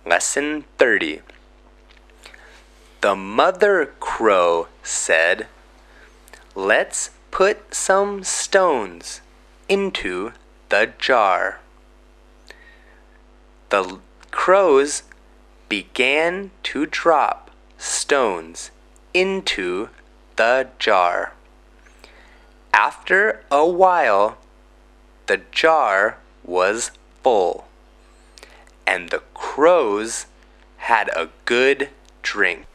Lesson 30. The mother crow said, "Let's put some stones into the jar." The crows began to drop stones into the jar. After a while, the jar was full, and the crows had a good drink.